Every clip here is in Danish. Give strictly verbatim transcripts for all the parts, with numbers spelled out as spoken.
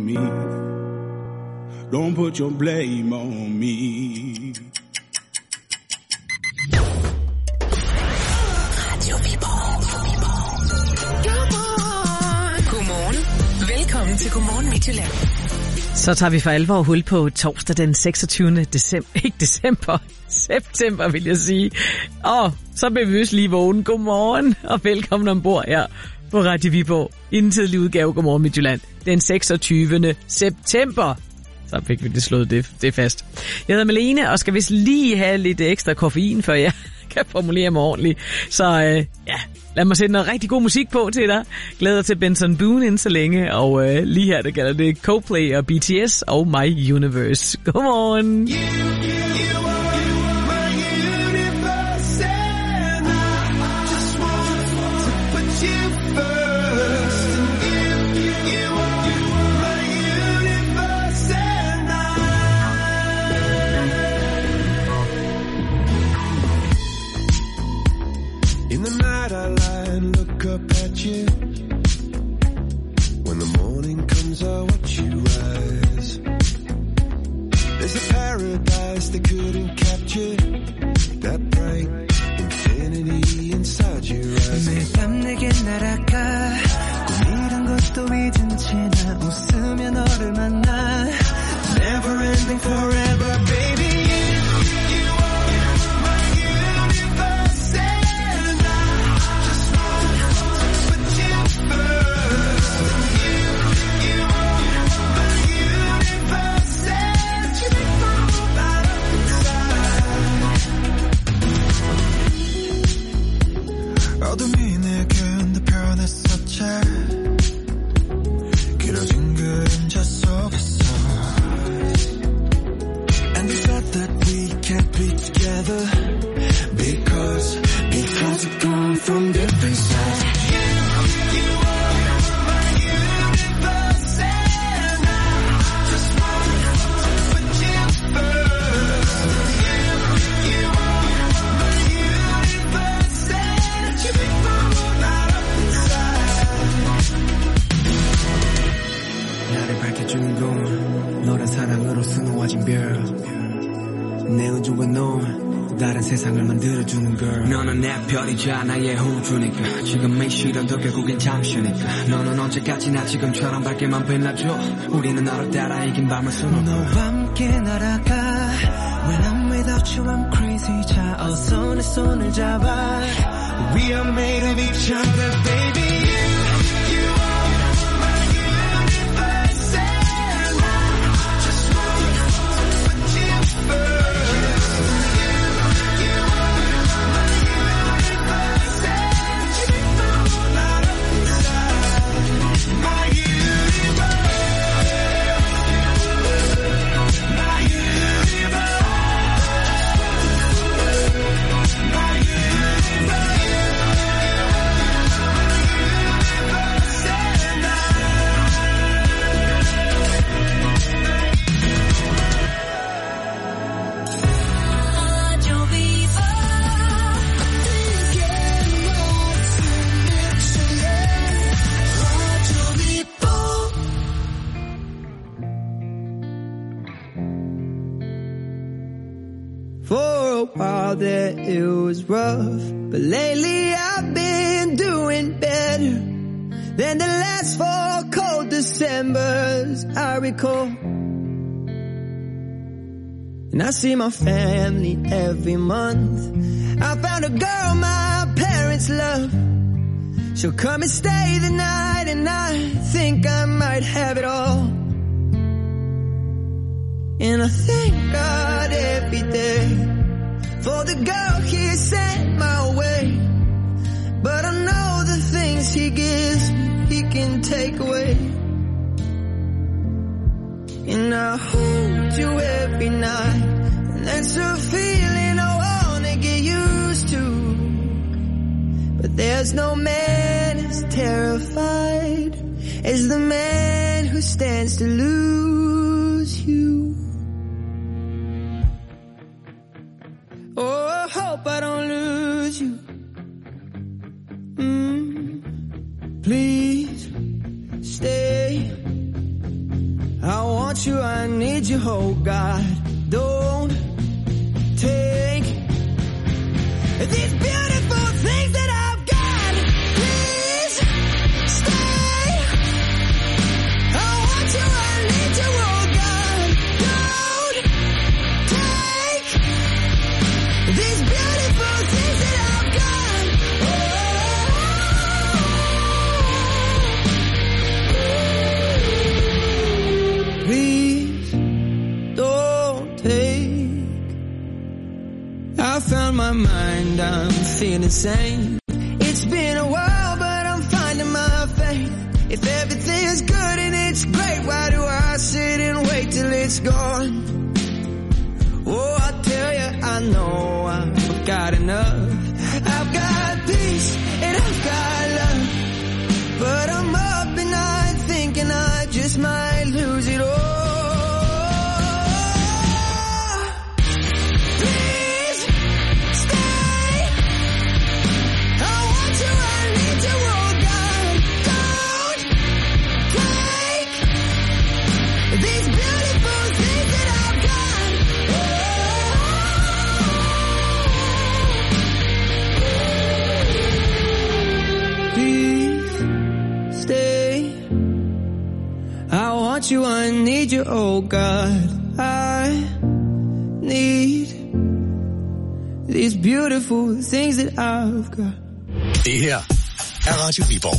me. Don't put your blame on me. Radio Viborg. Godmorgen. Velkommen til Godmorgen Midtjylland. Så tager vi for alvor hul på torsdag den seksogtyvende december. Ikke december, september vil jeg sige. Og så bliver vi lige vågen. Godmorgen og velkommen ombord her på Radio Viborg. I den tidlige udgave Godmorgen Midtjylland. Den seksogtyvende september. Så fik vi det slået det, det fast. Jeg hedder Malene og skal vist lige have lidt ekstra koffein, før jeg kan formulere mig ordentligt. Så øh, ja, lad mig sætte noget rigtig god musik på til dig. Glæder til Benson Boone inden så længe. Og øh, lige her, der kalder det Coldplay og B T S og My Universe. Godmorgen. In the night I lie and look up at you. When the morning comes I watch you rise. There's a paradise they couldn't capture. That bright infinity inside your eyes. 매일 밤 내게 날아가 꿈이란 것도 잊은 채 나 웃으며 너를 만나. Never ending forever baby. 어둠이 내게 편했었지 길어진 그림자 속에서 And we said that we can't be together Because, because we've come from different sides 너란 사랑으로 수놓아진 별 내 우주와 넌 다른 세상을 만들어주는 girl 너는 내 별이자 나의 호주니까 지금의 시련도 결국엔 잠시니까 너는 언제까지나 지금처럼 밝게만 빛나줘 우리는 너를 따라 이긴 밤을 수놓고 너와 함께 날아가 When I'm without you I'm crazy 자 어서 내 손을 잡아 We are made of each other baby While that it was rough, but lately I've been doing better than the last four cold Decembers I recall. And I see my family every month. I found a girl my parents love. She'll come and stay the night, and I think I might have it all. And I thank God every day for the girl he sent my way. But I know the things he gives me, he can take away. And I hold you every night, and that's a feeling I wanna get used to. But there's no man as terrified as the man who stands to lose you. Oh, I hope I don't lose you. Mm, please stay. I want you, I need you, oh God. Don't take these beautiful things that I've got. Please stay. I want you, I need you, oh God. Don't take these beautiful things that I've got. Oh. Please don't take. I found my mind, I'm feeling sane. It's been a while, but I'm finding my faith. If everything's good and it's great, why do I sit and wait till it's gone? Oh, I tell you, I know I've got enough. I've got peace and I've got love, but I'm up at night thinking I just might lose it all. You, I need you, oh God. I need these beautiful things that I've got. Det her er Radio Viborg.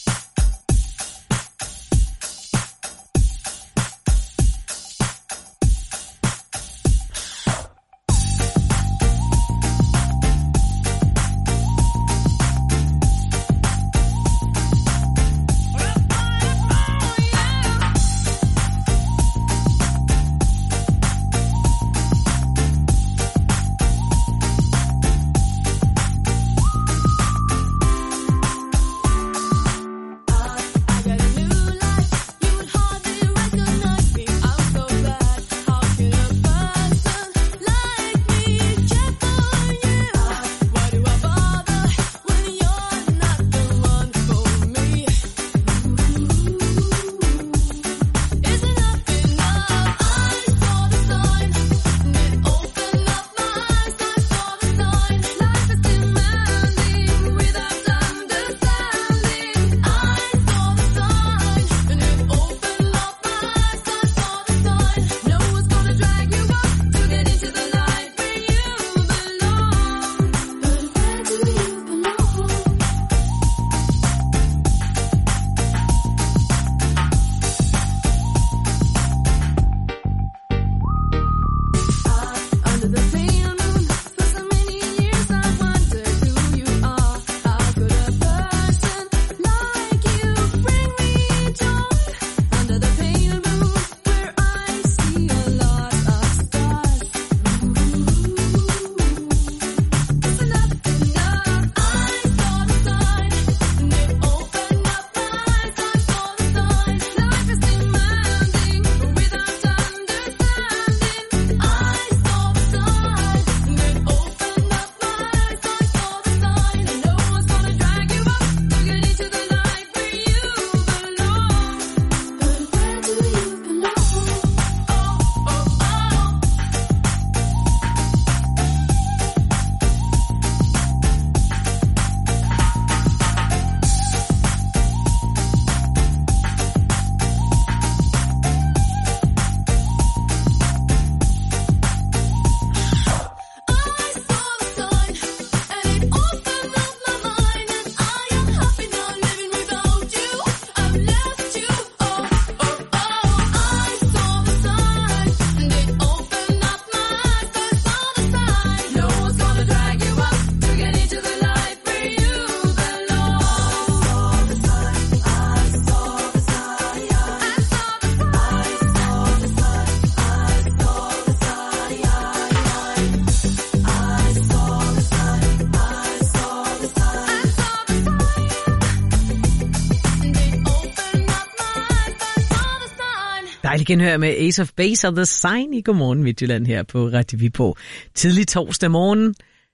Dejligt genhør med Ace of Base og The Sign i Godmorgen Midtjylland her på Radio Viborg. Tidlig torsdag morgen.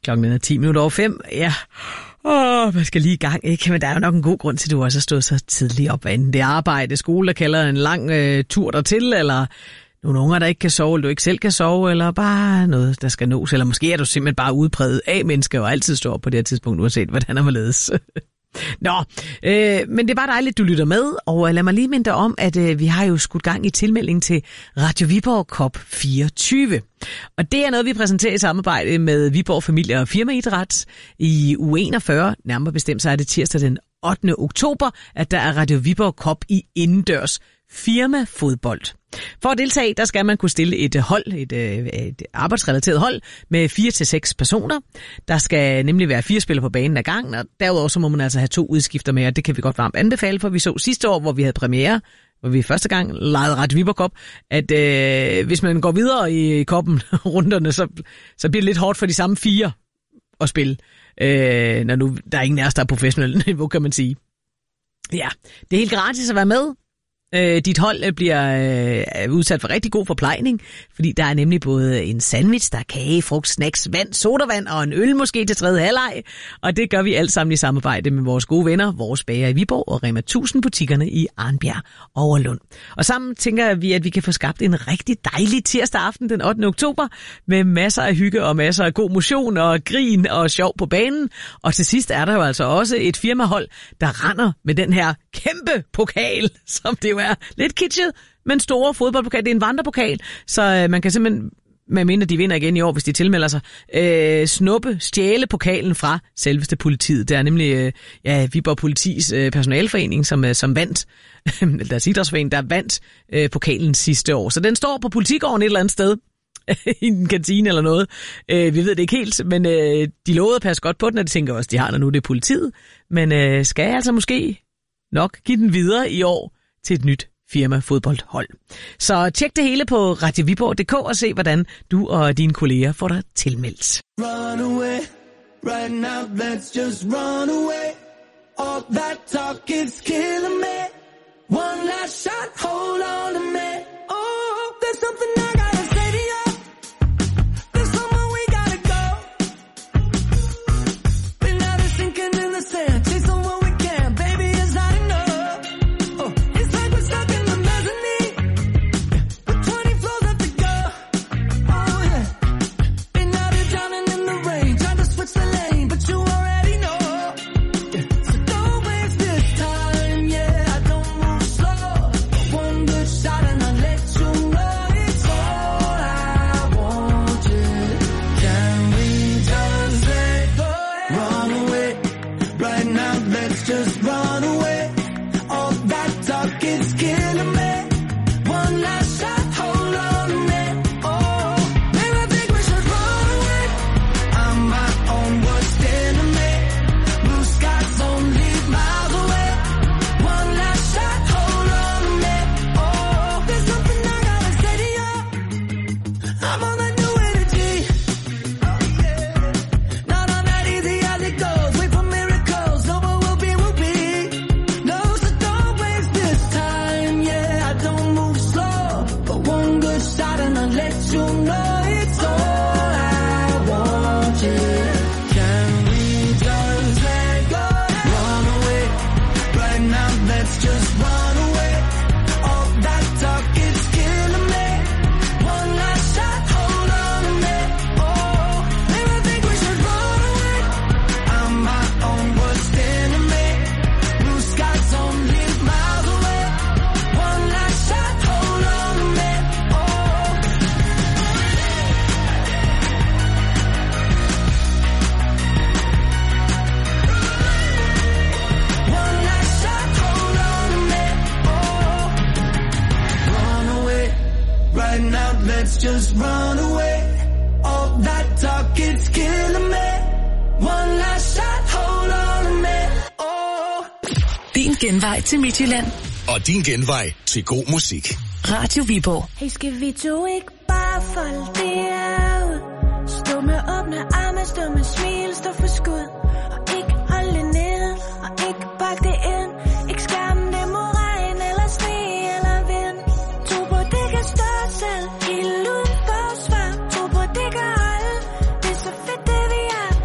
Klokken er ti minutter over fem. Ja, åh, man skal lige i gang, ikke? Men der er jo nok en god grund til, at du også har stået så tidligt op. Enten det er arbejde, skole, der kalder en lang øh, tur dertil, eller nogle unger, der ikke kan sove, eller du ikke selv kan sove, eller bare noget, der skal nås. Eller måske er du simpelthen bare udpræget af mennesker, og altid står op på det her tidspunkt, uanset hvordan er ledes. Nå, øh, men det er bare dejligt, du lytter med, og lad mig lige minde dig om, at øh, vi har jo skudt gang i tilmelding til Radio Viborg Cup fireogtyve. Og det er noget, vi præsenterer i samarbejde med Viborg Familie- og Firmaidræt i uge enogfyrre. Nærmere bestemt så er det tirsdag den ottende oktober, at der er Radio Viborg Cup i indendørs firmafodbold. For at deltage, der skal man kunne stille et hold, et, et arbejdsrelateret hold med fire til seks personer. Der skal nemlig være fire spillere på banen ad gangen, og derudover så må man altså have to udskifter med, og det kan vi godt varmt anbefale, for vi så sidste år, hvor vi havde premiere, hvor vi første gang legede Radio Viborg Cup, at øh, hvis man går videre i koppen runderne, så, så bliver det lidt hårdt for de samme fire at spille, øh, når nu der er ingen af os, der er professionelle niveau, kan man sige. Ja, det er helt gratis at være med. Øh, dit hold bliver øh, udsat for rigtig god forplejning, fordi der er nemlig både en sandwich, der er kage, frugt, snacks, vand, sodavand og en øl måske til tredje halvleg. Og det gør vi alt sammen i samarbejde med vores gode venner, vores bager i Viborg og Rema tusind butikkerne i Arnbjerg og Overlund. Og sammen tænker vi, at vi kan få skabt en rigtig dejlig tirsdag aften den ottende oktober med masser af hygge og masser af god motion og grin og sjov på banen. Og til sidst er der jo altså også et firmahold, der render med den her kæmpe pokal, som det jo er lidt kitschet, men store fodboldpokal. Det er en vandrepokal, så øh, man kan simpelthen, med mindre de vinder igen i år, hvis de tilmelder sig, øh, snuppe, stjæle pokalen fra selveste politiet. Det er nemlig øh, ja, Viborg Politis øh, personalforening, som, øh, som vandt, eller deres idrætsforening, der vandt øh, pokalen sidste år. Så den står på politigården et eller andet sted, i en kantine eller noget. Øh, vi ved det ikke helt, men øh, de lovede at passe godt på den, og det tænker også, de har, når nu det er politiet. Men øh, skal jeg altså måske nok give den videre i år til et nyt firma-fodboldhold. Så tjek det hele på radio viborg punktum d k og se, hvordan du og dine kolleger får dig tilmeldt. Run away, right now, let's just run away. All that talk is killing me. One last shot, hold on to me. Oh, there's something I gotta say to you. There's somewhere we gotta go. Been out of sinking in the sand, chasing what we can, baby, it's not enough. Oh, it's like we're stuck in the mezzanine, with twenty floors left to go. Oh yeah, been out here drowning in the rain, trying to switch the lane, but you already know. So don't waste this time, yeah, I don't move slow. One good shot and I'll let you know it's all I want you. Can we just let go? Run away, right now, let's just run away. All that talk is killing me. One last shot, hold on to me. Oh, maybe I think we should run away. I'm my own worst enemy. Blue skies only miles away. One last shot, hold on to me. Oh, there's something I gotta say to you. I'm on that new energy. Oh yeah, not on that easy as it goes. Wait for miracles, no what will be will be. No, so don't waste this time. Yeah, I don't move slow, but one good shot and I'll let you know it's all I want you. Can we just let go? Run away, right now, let's just run away. All that talk is killing me. One last shot, hold on to me. Oh, maybe I think we should run away. I'm my own worst enemy. Blue skies only miles away. One last shot, hold on to me. Oh, one last shot, hold on to me. Oh, run away, right now, let's just run away. All that talk is killing me. One last shot, hold on to me. Oh. Din genvej til Midtjylland. Og din genvej til god musik. Radio Viborg. Hey, skal vi to ikke bare folde det ud? Stå med åbne arme, stå med smil, stå for skud. Og ikke holde det nede, og ikke bakke det ind. Ikke skærme det mod regn, eller sne, eller vind. Tro på, det kan stå selv, helt uden forsvar. Tro på, det kan holde, det er så fedt det vi er.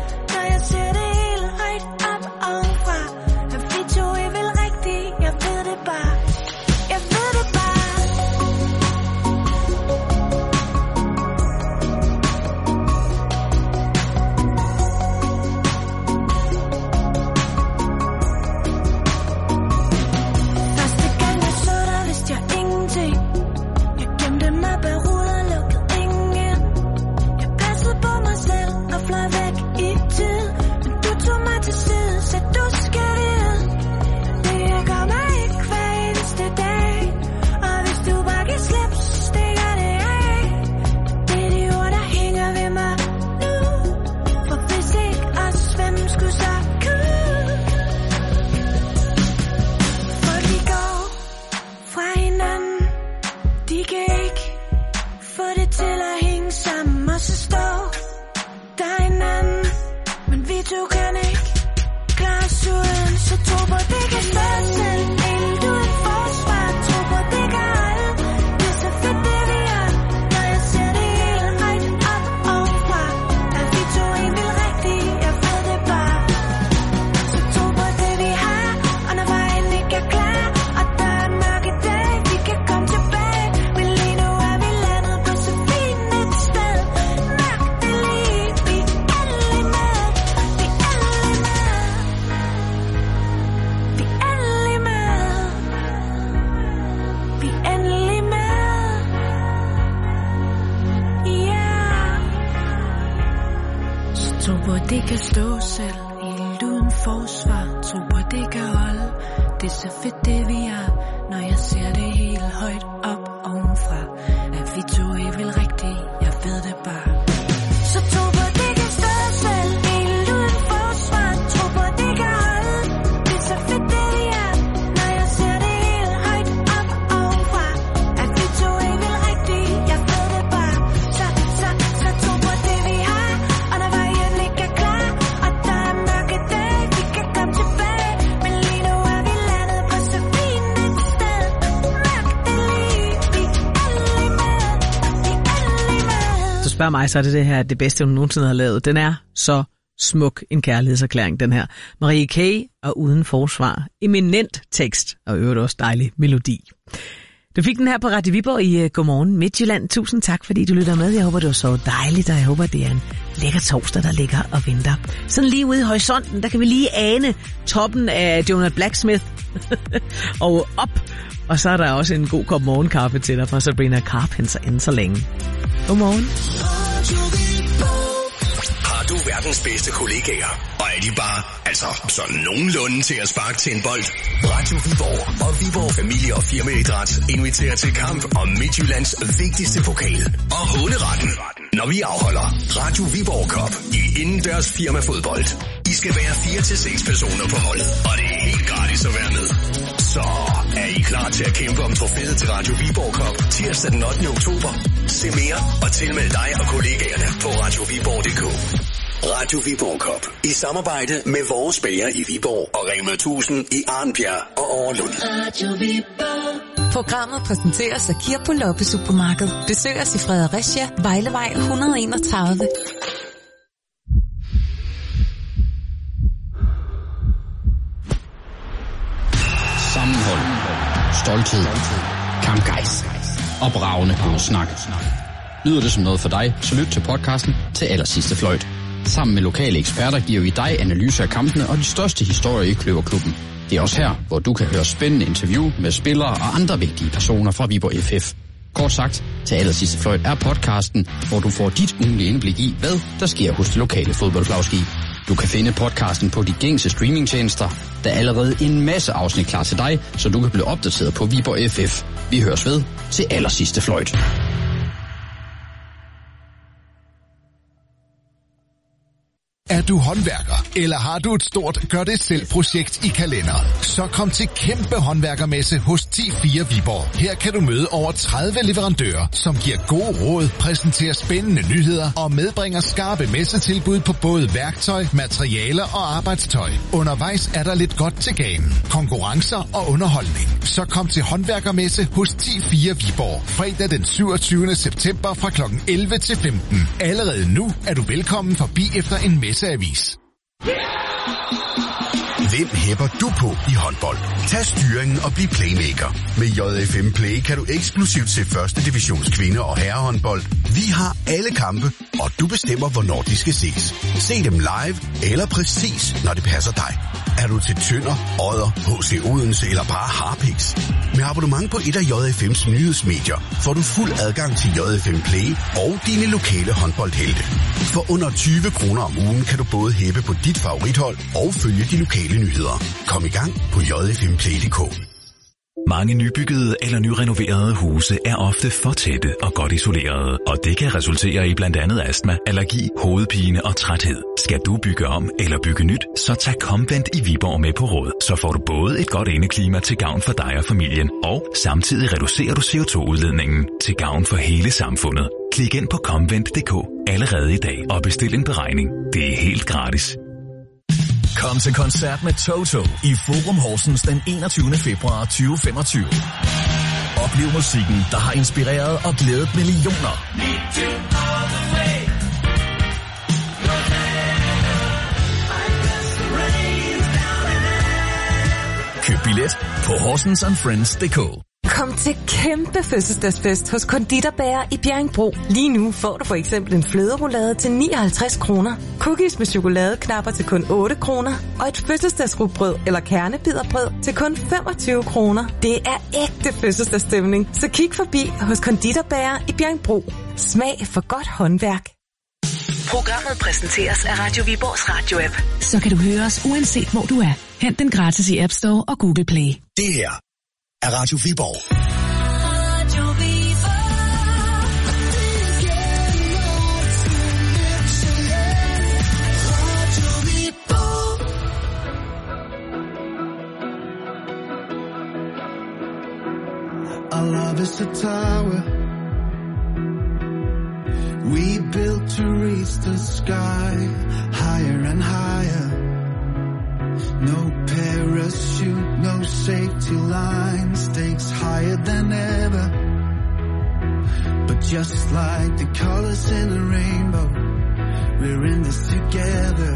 det kan stå selv, helt uden forsvar. Tro på, det kan holde, det er så fedt det vi er. Når jeg ser det helt højt op ovenfra, at vi to er vel rigtigt, jeg ved det bare. Så tro på, det kan stå selv, helt uden forsvar. Tro på, det kan holde, det er så fedt det vi er. Når jeg ser det helt højt op ovenfra, at vi to er vel rigtigt, jeg ved det bare. Så, så, så tro på det vi har, og når vejen ligger klar, og der er mørke dage, vi kan komme tilbage. Men lige nu er vi landet på så fint et sted. Mørkt det liv, vi er endelig med, vi er endelig med. Så spørg mig, så er det det her det bedste, hun nogensinde har lavet. Den er så smuk en kærlighedserklæring, den her. Marie K. og Uden Forsvar. Eminent tekst, og øvrigt også dejlig melodi. Du fik den her på Radio Viborg i uh, Godmorgen Midtjylland. Tusind tak, fordi du lytter med. Jeg håber, det var så dejligt, og jeg håber, det er en lækker torsdag, der ligger og venter. Sådan lige ude i horisonten, der kan vi lige ane toppen af Jonah Blacksmith og op. Og så er der også en god kop morgenkaffe til dig fra Sabrina Carpenter inden så længe. Godmorgen. Har du verdens bedste kollegaer, og er de bare, altså, sådan nogenlunde til at sparke til en bold? Radio Viborg og Viborg Familie- og Firmaidræt inviterer til kamp om Midtjyllands vigtigste pokal og håneretten, når vi afholder Radio Viborg Cup i indendørs firmafodbold. I skal være fire til seks personer på holdet, og det er helt gratis at være med. Så er I klar til at kæmpe om trofæet til Radio Viborg Cup tirsdag den ottende oktober? Se mere og tilmeld dig og kollegaerne på radio viborg punktum d k. Radio Viborg Cup i samarbejde med vores bager i Viborg og Rema tusind i Arnbjerg og Overlund. Radio Viborg. Programmet præsenteres af Kirpo Loppe Supermarked. Besøg os i Fredericia, Vejlevej et hundrede og enogtredive. Sammenhold, stolthed, kampgejst og bragende god snak. Lyder det som noget for dig, så lyt til podcasten Til Allersidste Fløjt. Sammen med lokale eksperter giver vi dig analyser af kampene og de største historier i Kløverklubben. Det er også her, hvor du kan høre spændende interview med spillere og andre vigtige personer fra Viborg F F. Kort sagt, Til Allersidste Fløjt er podcasten, hvor du får dit ugenlige indblik i, hvad der sker hos det lokale fodboldflagskib. Du kan finde podcasten på de gængse streamingtjenester. Der er allerede en masse afsnit klar til dig, så du kan blive opdateret på Viborg F F. Vi høres ved Til Allersidste Fløjt. Er du håndværker, eller har du et stort gør-det-selv-projekt i kalenderen? Så kom til kæmpe håndværkermesse hos ti fire Viborg. Her kan du møde over tredive leverandører, som giver gode råd, præsenterer spændende nyheder og medbringer skarpe messetilbud på både værktøj, materialer og arbejdstøj. Undervejs er der lidt godt til ganen, konkurrencer og underholdning. Så kom til håndværkermesse hos ti fire Viborg. Fredag den syvogtyvende september fra klokken elleve til femten. Allerede nu er du velkommen forbi efter en messe. Avis. Hvem hæpper du på i håndbold? Tag styringen og bliv playmaker. Med J F M Play kan du eksklusivt se første divisions kvinde- og herrehåndbold. Vi har alle kampe, og du bestemmer, hvornår de skal ses. Se dem live eller præcis, når det passer dig. Er du til Tønder, Odder, H C Odense eller bare Harpiks? Med abonnement på et af J F M's nyhedsmedier får du fuld adgang til J F M Play og dine lokale håndboldhelte. For under tyve kroner om ugen kan du både hæppe på dit favorithold og følge de lokale nyheder. Kom i gang på j f m play punktum d k. Mange nybyggede eller nyrenoverede huse er ofte for tætte og godt isolerede, og det kan resultere i blandt andet astma, allergi, hovedpine og træthed. Skal du bygge om eller bygge nyt, så tag Comvent i Viborg med på råd. Så får du både et godt indeklima til gavn for dig og familien, og samtidig reducerer du C O to udledningen til gavn for hele samfundet. Klik ind på comvent punktum d k allerede i dag og bestil en beregning. Det er helt gratis. Kom til koncert med Toto i Forum Horsens den enogtyvende februar tyve femogtyve. Oplev musikken, der har inspireret og glædet millioner. Køb billet på horsens and friends punktum d k. Kom til kæmpe fødselsdagsfest hos Konditorbærer i Bjerringbro. Lige nu får du for eksempel en fløderoulade til nioghalvtreds kroner, cookies med chokoladeknapper til kun otte kroner og et fødselsdagsrugbrød eller kernebiderbrød til kun femogtyve kroner. Det er ægte fødselsdagsstemning, så kig forbi hos Konditorbærer i Bjerringbro. Smag for godt håndværk. Programmet præsenteres af Radio Viborgs radio-app. Så kan du høre os uanset hvor du er. Hent den gratis i App Store og Google Play. Det her er Radio Viborg. Our love is a tower we built to reach the sky, higher and higher. No parachute, no safety line, stakes higher than ever. But just like the colors in a rainbow, we're in this together.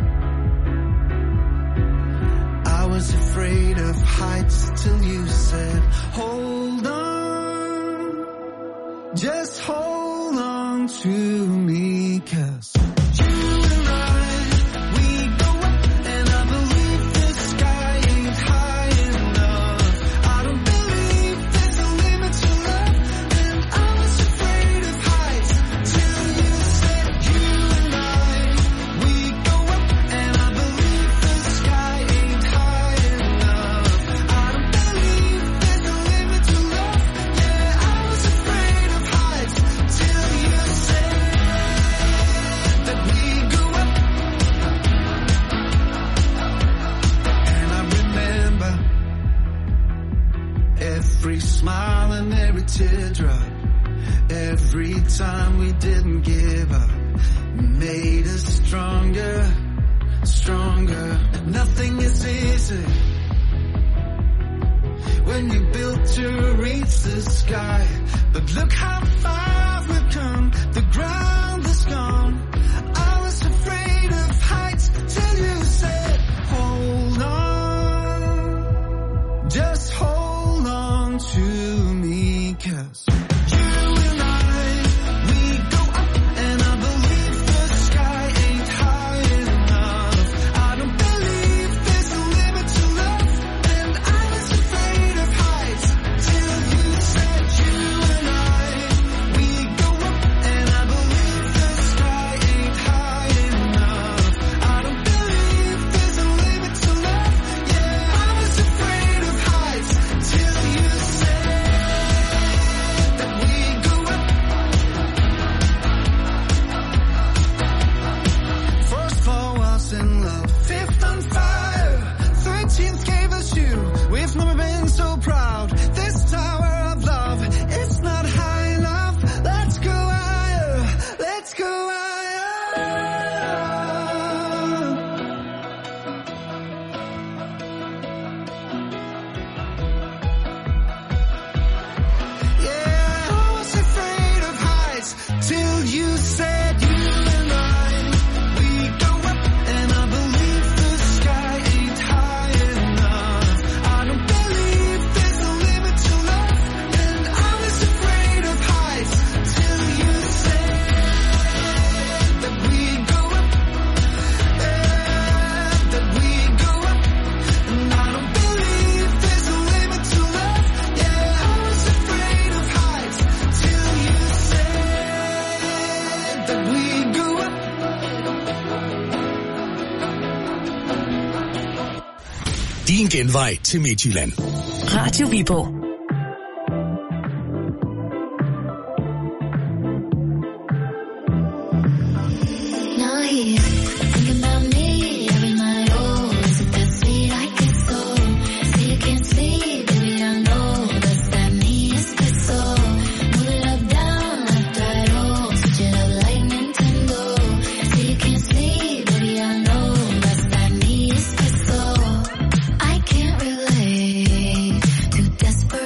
I was afraid of heights till you said, hold on, just hold on to me, 'cause you and I, we go up and I believe the sky ain't high enough. I don't believe there's a limit to love, and I was afraid of heights till you said, you and I, we go up and I believe the sky ain't high enough. I don't believe there's a limit to love, yeah, I was afraid of heights till you said that we go up. And I remember every smile and every teardrop, every time we didn't give up, made us stronger, stronger. Nothing is easy when you built to reach the sky, but look how far we've come, the ground is gone. I was afraid of heights till you said, hold on, just hold on to me, 'cause you and I, we go up and I believe the sky ain't high enough. I don't believe there's a limit to love, and I was afraid of heights till you said, you and I, we go up and I believe the sky ain't high enough. I don't believe there's a limit to love, yeah, I was afraid of heights till you said that we go up. First floor was in love, fifth on fire, thirteenth gave us you. We've never been so proud. This tower of love, it's not high enough. Let's go higher, let's go higher. Yeah, I was afraid of heights till you said, you and I, we go up and I believe the sky ain't high enough. I don't believe there's a limit to love, and I was afraid of heights till you said that we go up, yeah, that we go up, and I don't believe there's a limit to love, yeah, I was afraid of heights till you said that we go up. Din genvej til Midtjylland. Radio Viborg. Now here, thinking about me every night. Oh, is it that sweet? I get so. See you can't sleep, baby, I know. Does that mean it's good so? Move it up, down, left, right, oh. Switch it up like Nintendo. See you can't sleep, baby, I know. Does that mean it's good so? I can't relate. Too desperate.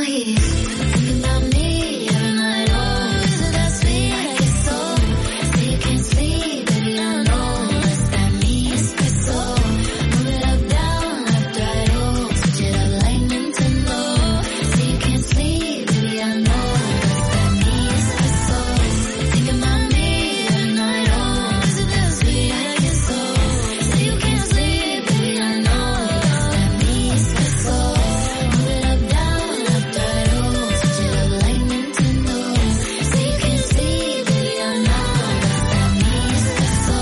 here, thinking about me every night. Oh, is it that sweet? I get so. Say you can't sleep, baby, I know. That's that me espresso. Move it up, down, left, right, oh. Switch it up like Nintendo. Say you can't sleep, baby, I know. That's that me espresso. Thinking about me every night. Oh, is it that sweet? I get so. Say you can't sleep, baby, I know. That's that me espresso. Move it up, down, left, right, oh. Switch it up like Nintendo. Say you can't sleep, baby, I know. That's that me espresso.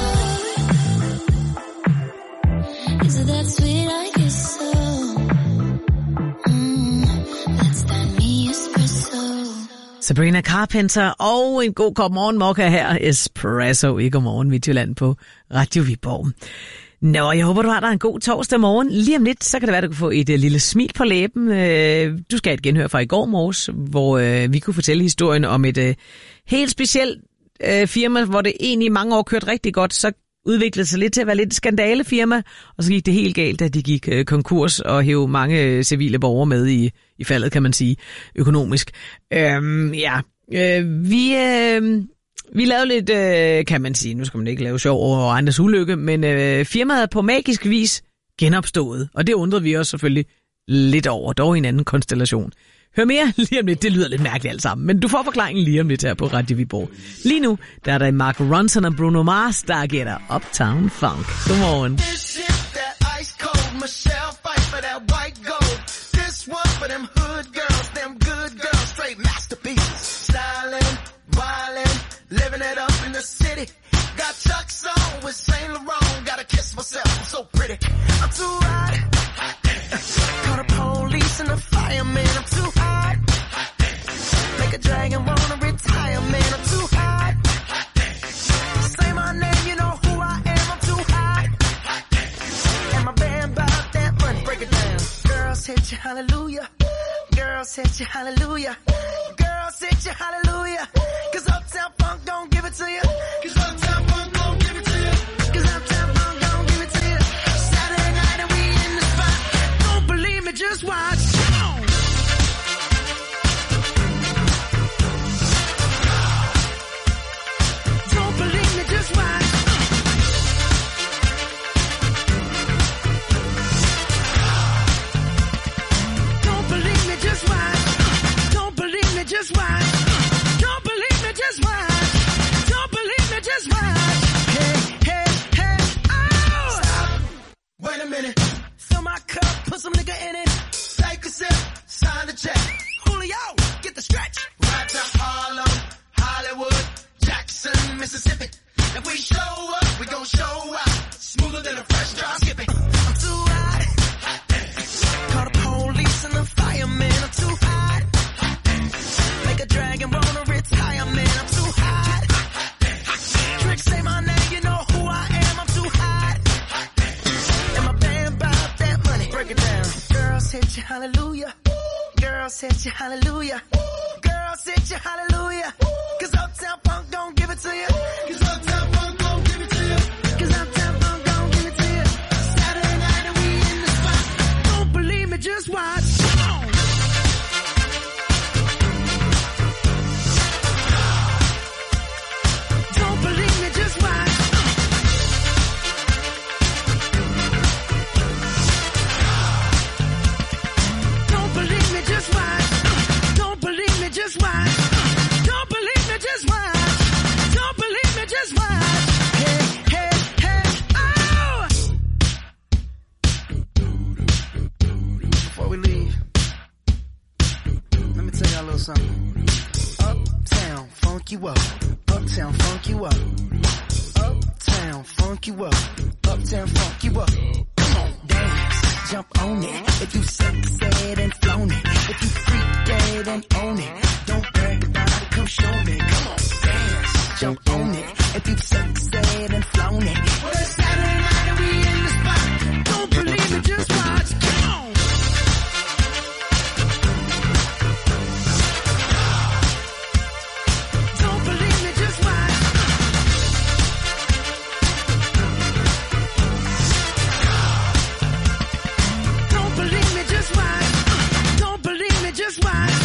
Is it that sweet? I guess so. Mm, that's that me espresso. Sabrina Carpenter og en god kop morgenmokka her. Espresso i Godmorgen Midtjylland på Radio Viborg. Nå, jeg håber, du har dig en god torsdag morgen. Lige om lidt, så kan det være, at du kan få et uh, lille smil på læben. Uh, du skal have et genhør fra i går morges, hvor uh, vi kunne fortælle historien om et uh, helt specielt uh, firma, hvor det egentlig i mange år kørte rigtig godt. Så udviklede sig lidt til at være lidt et skandalefirma, og så gik det helt galt, da de gik uh, konkurs og hævde mange uh, civile borgere med i, i faldet, kan man sige, økonomisk. Uh, ja, uh, vi... Uh, Vi lavede lidt, øh, kan man sige, nu skal man ikke lave sjov over andres ulykke, men øh, firmaet er på magisk vis genopstået, og det undrede vi også selvfølgelig lidt over, dog i en anden konstellation. Hør mere lige om lidt, det lyder lidt mærkeligt alt sammen, men du får forklaringen lige om lidt her på Radio Viborg. Lige nu, der er der Mark Ronson og Bruno Mars, der gætter Uptown Funk. Godmorgen. Living it up in the city. Got Chuck's on with Saint Laurent. Gotta kiss myself, I'm so pretty. I'm too hot. Call the police and the fireman. I'm too hot. Make a dragon wanna retire, man. I'm too hot. Say my name, you know who I am. I'm too hot. And my band bought that money. Break it down. Girls hit you, hallelujah. Girls hit you, hallelujah. Girls hit you, hallelujah. Cause Uptown Funk gon' give it to you. Cause Uptown Funk gon' give it to you. Cause Uptown Funk gon' give it to you. Saturday night and we in the spot. Don't believe me, just watch. Don't believe me, just watch. Don't believe me, just watch. Don't believe me, just watch. Don't believe me, just watch. Don't believe me, just watch. Hey, hey, hey, oh! Stop. Wait a minute. Fill my cup, put some nigga in it. Take a sip, sign the check. Julio, get the stretch. Right to Harlem, Hollywood, Jackson, Mississippi. If we show up, we gon' show out. Smoother than a fresh drop skipping. I'm too hot. Call the police and the fireman. I'm too hot. Make a dragon wanna retire, man. I'm too hot. Trick, say my name, you know who I am. I'm too hot. And my band bought that money. Break it down. Girls hit you, hallelujah. Girls hit you, hallelujah. Girls hit you, hallelujah. Cause Uptown Funk gon' give it to you. Cause Uptown Funk gon' give it to you. Cause Uptown Funk gon' give it to you. Saturday night and we in the spot. Don't believe me, just watch. Don't believe me, just watch. Don't believe me, just watch. Don't believe me, just watch. Don't believe me, just watch. Don't believe me, just watch. Hey, hey, hey, oh! Before we leave, let me tell y'all a little something. Uptown, funk you up. Uptown, funk you up. Uptown, funk you up. Uptown, funk you up. Come on, dance, jump on it. If you sexed and flown it. If you freak dead and own it. Don't brag about it, come show me. Come on, dance, jump on it. If you sexed and flown it. Well, it's Saturday night and we in the spot. Don't believe me, just watch. Come on. Don't believe me, just watch. Don't believe me, just watch. Don't believe me, just watch.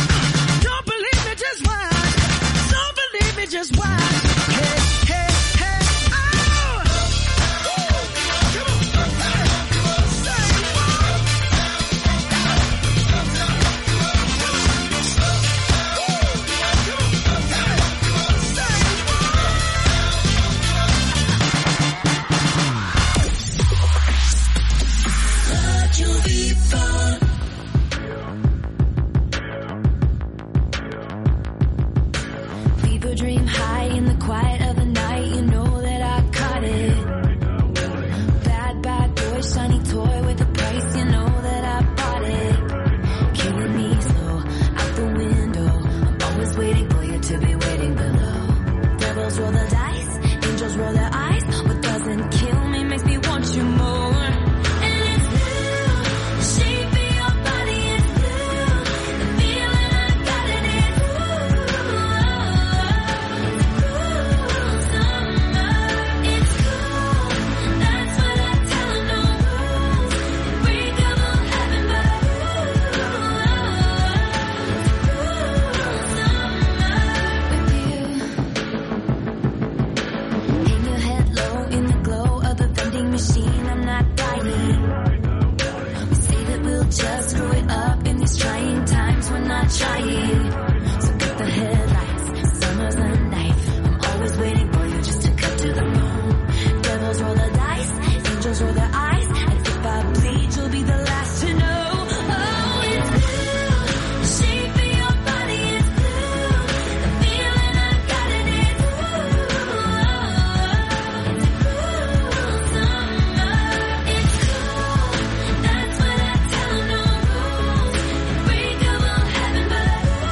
tight. So cut the headlights, summer's the night. I'm always waiting for you just to cut to the bone. Devils roll the dice, angels roll their eyes. And if I bleed, you'll be the last to know. Oh, it's blue. The shape of your body is blue. The feeling I've got it is blue. It's cool summer. It's cool. That's what I tell 'em, no rules. Unbreakable heaven, but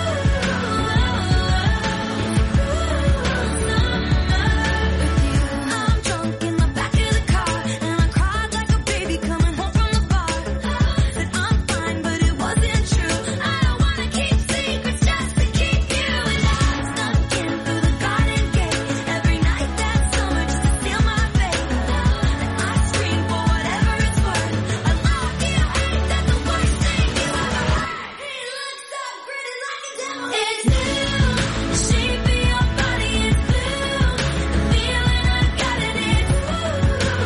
I'm drunk in the back of the car, and I cried like a baby coming home from the bar. Said I'm fine, but it wasn't true. I don't wanna keep secrets just to keep you. And I snuck in through the garden gate every night that summer just to steal my fate. And I scream for whatever it's worth. I love you, ain't that the worst thing you ever heard? He looks so pretty like a devil. It's blue. The shape of your body is blue. The feeling I've got it is blue.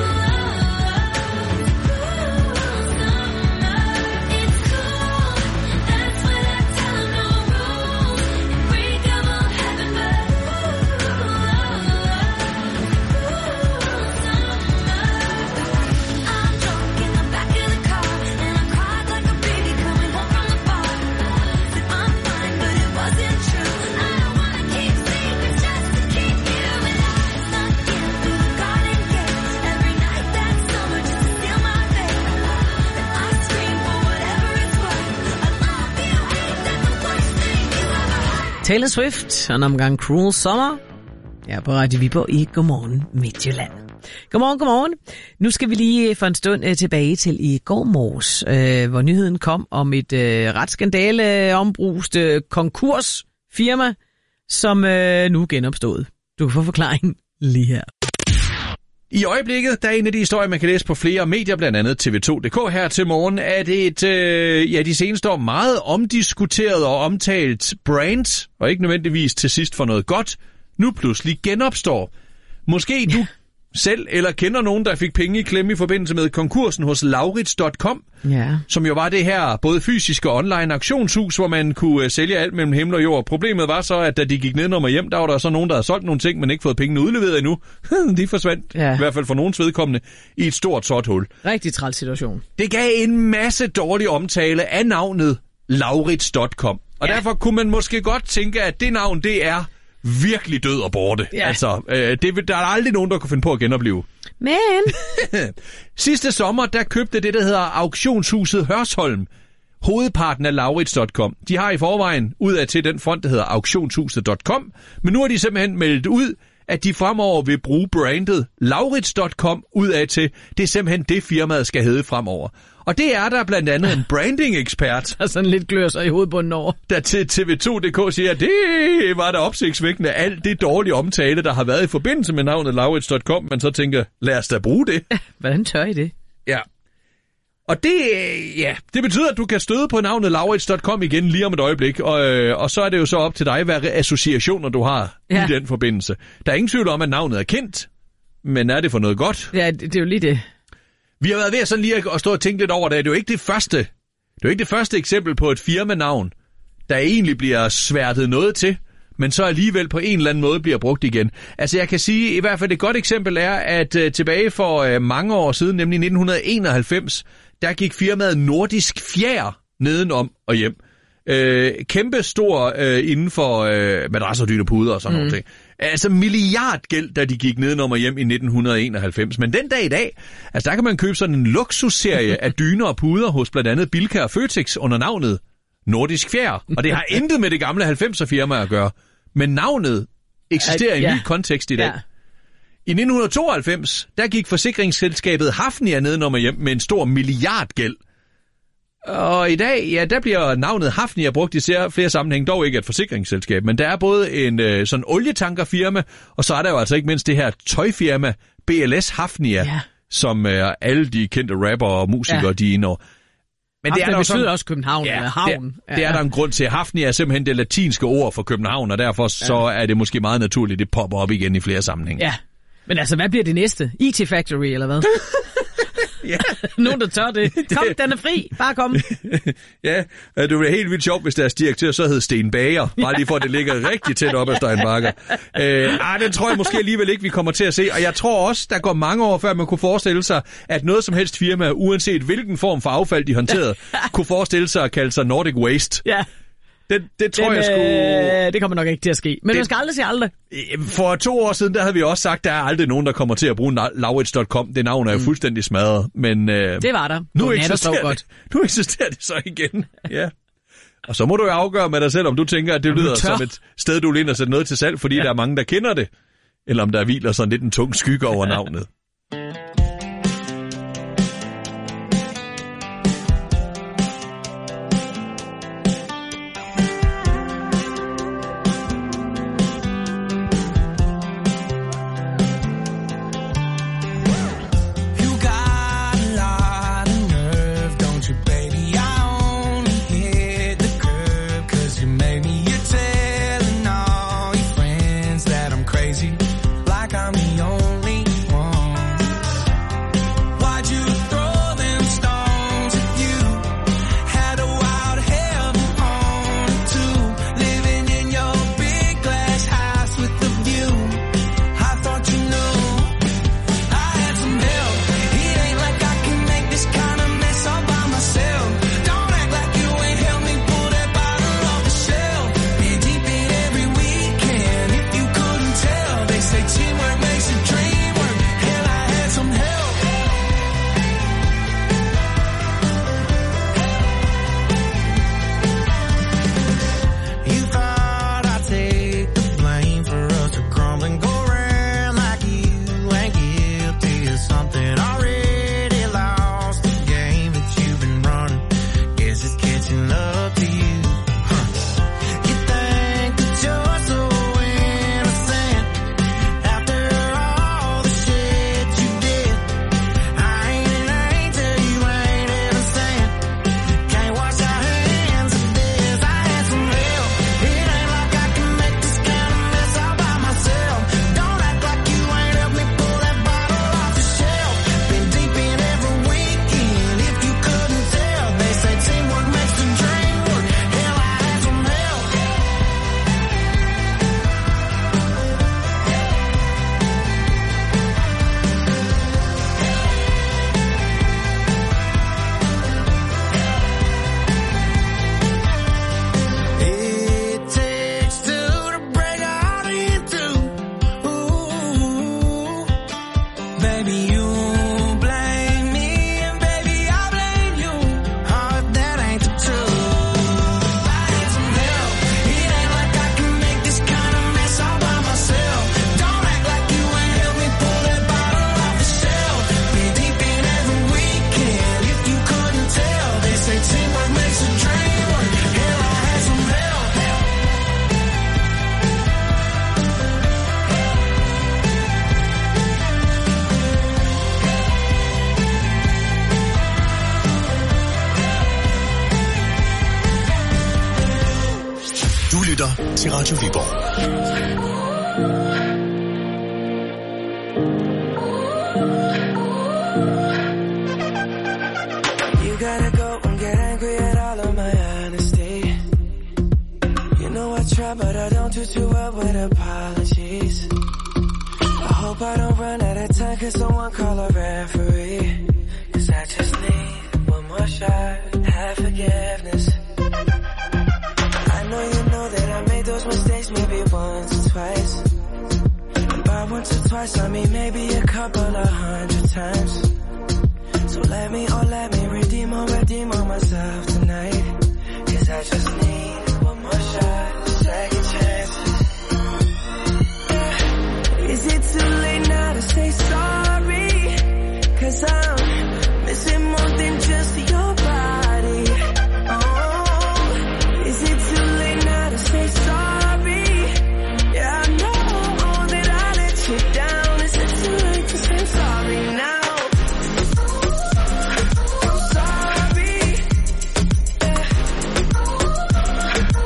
It's cool summer. It's cool. That's what I tell 'em, no rules. Unbreakable heaven, but I'm drunk in the back of the car, and I cried like a baby coming home from the bar. Said I'm fine, but it wasn't true. I don't wanna keep secrets just to keep you. And I snuck in through the garden gate every night that summer just to steal my fate. And I scream for whatever it's worth. I love you, ain't that the worst thing you ever heard? Taylor Swift og en omgang Cruel Summer. Ja, på Radio Viborg i Godmorgen Midtjylland. Godmorgen, godmorgen. Nu skal vi lige for en stund øh, tilbage til i går morges, øh, hvor nyheden kom om et øh, ret skandale ombrust øh, konkursfirma, som øh, nu er genopstået. Du kan få forklaringen lige her. I øjeblikket, der er en af de historier, man kan læse på flere medier, blandt andet T V to punktum d k her til morgen, at et, øh, ja, de seneste år meget omdiskuteret og omtalt brand, og ikke nødvendigvis til sidst for noget godt, nu pludselig genopstår. Måske du selv eller kender nogen, der fik penge i klemme i forbindelse med konkursen hos Laurits punktum com, Ja. som jo var det her både fysiske og online auktionshus, hvor man kunne uh, sælge alt mellem himmel og jord. Problemet var så, at da de gik ned og hjem, der var der så nogen, der havde solgt nogle ting, men ikke fået pengene udleveret endnu. De forsvandt, Ja. i hvert fald for nogens vedkommende, i et stort sort hul. Rigtig træls situation. Det gav en masse dårlig omtale af navnet Laurits punktum com. Og ja. Derfor kunne man måske godt tænke, at det navn, det er virkelig død og borte. Ja. Altså, øh, det, der er aldrig nogen, der kunne finde på at genopleve. Men Sidste sommer, der købte det, der hedder auktionshuset Hørsholm, hovedparten af Laurits punktum com. De har i forvejen ud af til den fond, der hedder auktionshuset punktum com, men nu har de simpelthen meldt ud, at de fremover vil bruge brandet Laurits punktum com ud af til. Det er simpelthen det, firmaet skal hedde fremover. Og det er der blandt andet en branding-ekspert, der sådan lidt klør sig i hovedbunden over, der til T V to punktum d k siger, at det var da opsigtsvækkende alt det dårlige omtale, der har været i forbindelse med navnet Laurits punktum com, men så tænker, lad os da bruge det. Hvordan tør I det? Ja. Og det, ja, det betyder, at du kan støde på navnet Laurits punktum com igen lige om et øjeblik, og, og så er det jo så op til dig, hvad associationer du har ja. i den forbindelse. Der er ingen tvivl om, at navnet er kendt, men er det for noget godt? Ja, det, det er jo lige det. Vi har været ved at, sådan lige at stå og tænke lidt over det. Det er jo ikke det første, det er jo ikke det første eksempel på et firmanavn, der egentlig bliver sværtet noget til, men så alligevel på en eller anden måde bliver brugt igen. Altså jeg kan sige, i hvert fald et godt eksempel er, at uh, tilbage for uh, mange år siden, nemlig nitten enoghalvfems, der gik firmaet Nordisk Fjer nedenom og hjem. Uh, kæmpe stor uh, inden for uh, madrasser, dyne, puder og sådan mm. noget ting. Altså milliardgæld, da de gik nedenom og hjem i nitten enoghalvfems. Men den dag i dag, altså der kan man købe sådan en luksusserie af dyner og puder hos blandt andet Bilka og Føtex under navnet Nordisk Fjer. Og det har intet med det gamle halvfemser firma at gøre. Men navnet eksisterer i en ja. ny kontekst i dag. Ja. I nitten tooghalvfems, der gik forsikringsselskabet Hafnia nedenom og hjem med en stor milliardgæld. Og i dag, ja, der bliver navnet Hafnia brugt i flere sammenhæng, dog ikke et forsikringsselskab, men der er både en øh, sådan olietankerfirma, og så er der jo altså ikke mindst det her tøjfirma B L S Hafnia, ja. som er øh, alle de kendte rapper og musikere, ja. de er inde over. Men det er der betyder også København ja, eller havn. Det, ja. det er der en grund til. Hafnia er simpelthen det latinske ord for København, og derfor ja. så er det måske meget naturligt, det popper op igen i flere sammenhænge. Ja, men altså, hvad bliver det næste? I T Factory, eller hvad? Ja. Nogen, der tør det. Kom, den er fri. Bare kom. Ja, det ville være helt vildt sjovt, hvis deres direktør så hed Sten Bager. Bare lige for, at det ligger rigtig tæt op ad Stein Bagger. Øh, ah, den tror jeg måske alligevel ikke, vi kommer til at se. Og jeg tror også, der går mange år, før man kunne forestille sig, at noget som helst firma, uanset hvilken form for affald de håndterede, kunne forestille sig at kalde sig Nordic Waste. Ja. Det, det tror Den, jeg sgu... øh, det kommer nok ikke til at ske. Men det... man skal aldrig sige aldrig. For to år siden, der havde vi også sagt, der er aldrig nogen, der kommer til at bruge Laurits punktum com. Det navn er jo mm. fuldstændig smadret. Men, øh, det var der. Nu eksisterer, godt. Det, nu eksisterer det så igen. Ja. Og så må du jo afgøre med dig selv, om du tænker, at det lyder som et sted, du vil ind og sætte noget til salg, fordi ja. der er mange, der kender det. Eller om der hviler sådan lidt en tung skygge over navnet. Til Radio Viborg. You gotta go and get angry at all of my honesty. You know I try, but I don't do too well with apologies. I hope I don't run out of time, cause someone call a referee. Cause I just need one more shot, have forgiveness. I know you know that I made those mistakes maybe once or twice. And by once or twice, I mean maybe a couple of hundred times. So let me, oh let me redeem or redeem on myself tonight. Cause I just need one more shot, second chances. Yeah. Is it too late now to say sorry? Cause I'm missing more than just your body. Oh, is it too late now to say sorry? Yeah, I know that I let you down. Is it too late to say sorry now? I'm sorry. Yeah.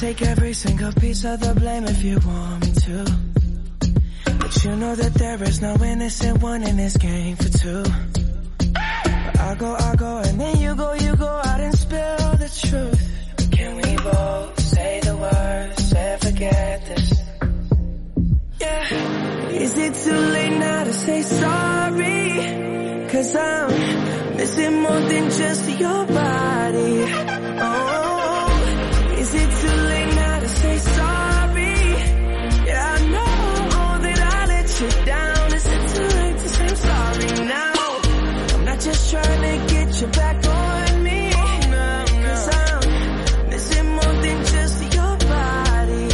take every single piece of the blame if you want me to. But you know that there is no innocent one in this game for two. But I go, I go, and then you go, you go out and spill the truth. Can we both say the words and forget this? Yeah. Is it too late now to say sorry? Cause I'm missing more than just your body. Oh, is it too late now to say sorry? Yeah, I know that I let you down. Is it too late to say sorry now? I'm not just trying to get you back on me. Cause I'm missing more than just your body.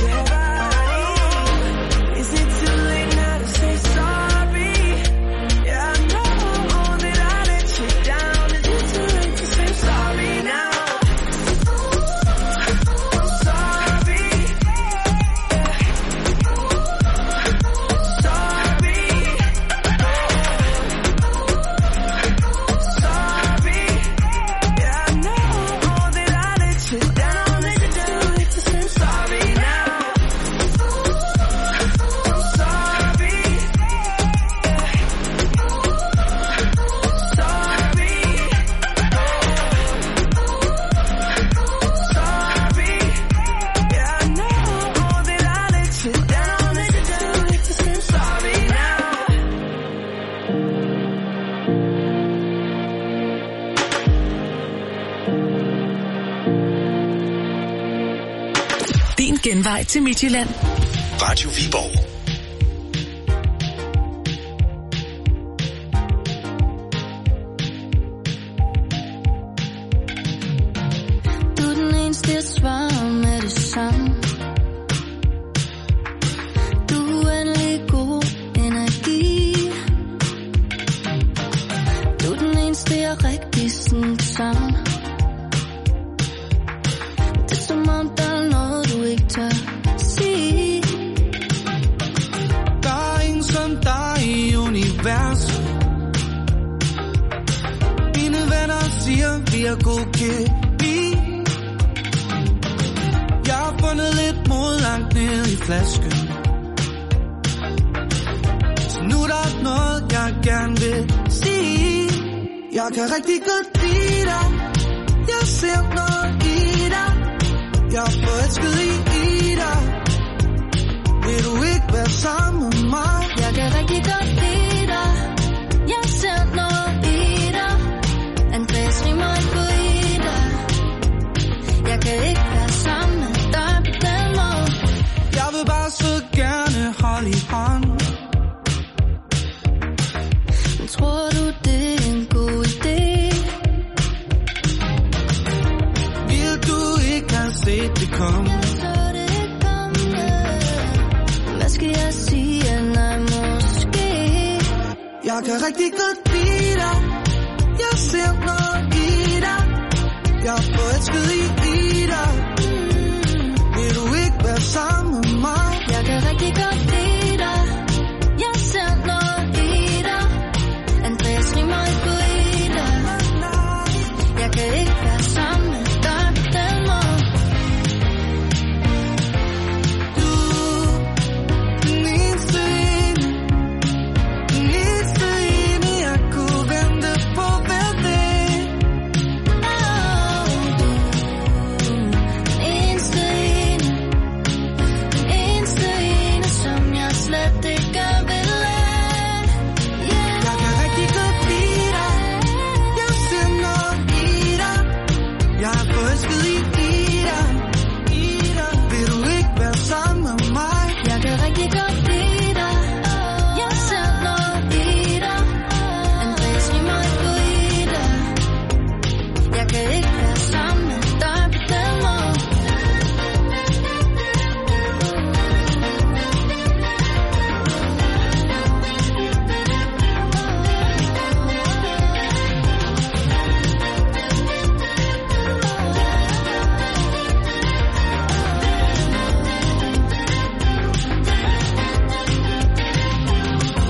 Is it too late now to say sorry? Yeah, I know that I let you down. Is it too late to say sorry now? I'm sorry. Sorry. Sorry. Yeah, I know that I let you down. Is it too late to say sorry now? I'm sorry. Sorry. Sorry. Yeah, I know that I let you down. Is it too late to say sorry now? Din genvej til Midtjylland. Radio Viborg. Du er den eneste, jeg svarer med det samme. Du er uendelig god energi. Du er den eneste, jeg rigtig sådan savner. Det er som om, der er noget, du ikke tør sige. Der er ingen som dig i universet. Mine venner siger, vi er god kemi. Jeg har fundet lidt mod langt ned i flasken. Så nu er der noget, jeg gerne vil sige. Jeg kan rigtig godt lide dig. Jeg ser noget i dig. Jeg er forelsket i, i dig. Vil du ikke være sammen med mig? Jeg kan rigtig godt lide dig. Jeg ser noget i dig. Andreas rimer ikke på i dig. Jeg kan ikke være sammen med dig på den måde. Jeg vil bare så gerne holde i hånd. Men tror du, det er en god idé? Vil du ikke have set det komme? Hvad skal jeg sige? Nej, måske. Jeg kan rigtig godt lide dig. Jeg ser noget i dig. Jeg er forelsket i, i dig. Vil du ikke være sammen med mig? Jeg kan rigtig godt lide dig. Jeg ser noget i dig. Andreas rimer ikke på i dig. Jeg kan ikke være sammen med dig på den måde. Du, den eneste ene, den eneste ene, jeg kunne vente på hver dag. Oh, du, den eneste ene, den eneste ene, som jeg slet ikke vil have. Yeah. Jeg kan rigtig godt lide dig. Jeg ser noget i dig. Jeg er forelsket i, i dig. I dig. Vil du ikke være sammen med mig? Jeg kan rigtig godt lide dig. Jeg ser noget i dig. Andreas rimer ikke på i dig. Jeg kan ikke være sammen med dig på den måde.